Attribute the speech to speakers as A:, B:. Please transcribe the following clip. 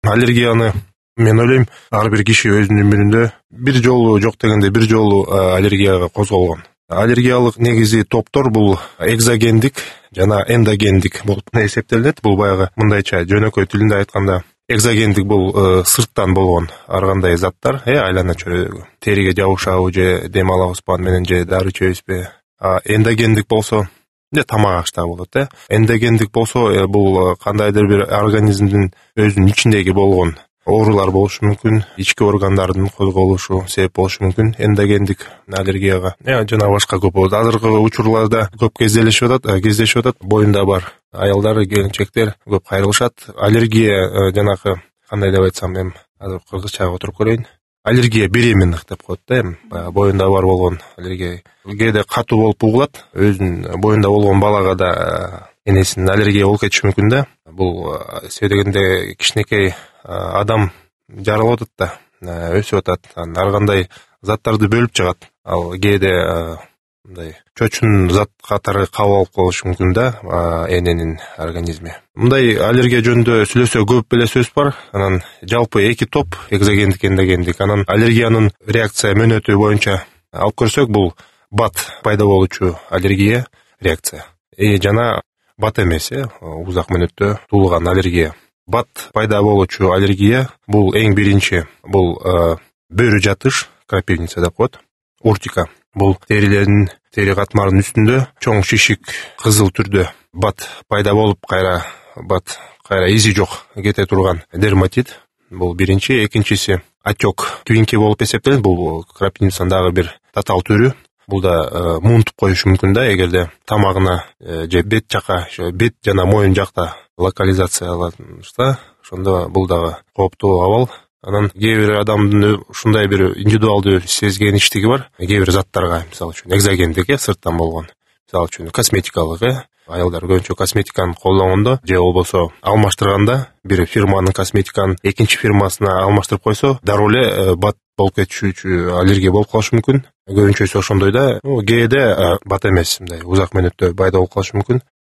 A: Аллергияны мен ойлойм ар бир киши өзүнүн өмүрүндө бир жолу, жок дегенде бир жолу аллергияга козголгон. Аллергиялык негизи топтор бул экзогендик жана эндогендик болуп эсептелинет. Бул баягы мындайча жөнөкөй тилинде айтканда экзогендик бул сырттан болгон ар кандай заттар, айлана чөйрөдөгү. Териге жабышабы же дем алабызбы менен же дары ичебизби. Эндогендик болсо тамак аштагы болот. Эндогендик болсо бул кандайдыр бир организмдин өзүнүн ичиндеги болгон оорулар болушу мүмкүн, ички органдардын козголушу себеп болушу мүмкүн эндогендик аллергияга. Жана башка көп болот. Азыркы учурларда көп кездешип атат, боюнда бар аялдар, келинчектер көп кайрылышат. Аллергия жанакы кандай деп айтсам, азыр кыргызчага отуруп көрөйүн. Аллергия беременных деп коет боюнда бар болгон аллергия. Кээде катуу болуп угулат, өзүнүн боюнда болгон балага да энесинин аллергия болуп кетиши мүмкүн да. Бул себебинде кичинекей адам жаралып атат да, өсүп атат, ар кандай заттарды бөлүп чыгат. Ал кээде мындай чөчүн зат катары кабыл алып калышы мүмкүн да эненин организми. Мындай аллергия жөнүндө сүйлөсө көп эле сөз бар. Анан жалпы эки топ, экзогендик, эндогендик. Анан аллергиянын реакция мөөнөтү боюнча алып көрсөк, бул бат пайда болуучу аллергия реакция. Жана бат эмес, узак мөөнөттө туулган аллергия. Бат пайда болуучу аллергия бул эң биринчи бул бөрү жатыш, крапивница деп коет. Уртика бул тери катмарынын үстүндө чоң шишик кызыл түрдө бат пайда болуп кайра изи жок кете турган дерматит. Бул биринчи. Экинчиси отек квинки болуп эсептелет. Бул крапивницанын дагы бир татаал түрү. Бул да муунтуп коюшу мүмкүн да, эгерде тамагына же бет жака, бет жана моюн жакта локализацияланышса, ошондо бул дагы кооптуу абал. Анан кээ бир адамдын ушундай бир индивидуалдуу сезгеничтиги бар. Кээ бир заттарга, мисалы үчүн экзогендик, сырттан болгон, мисалы үчүн косметикалык, аялдар көбүнчө косметиканы колдонгондо же болбосо алмаштырганда бир фирманын косметиканын экинчи фирмасына алмаштырып койсо, дароо эле бат болуп кетишүүчү аллергия болуп калышы мүмкүн. Көбүнчөсү ошондой да. Кээде бат эмес, мындай узак мөөнөттө пайда болуп калышы мүмкүн.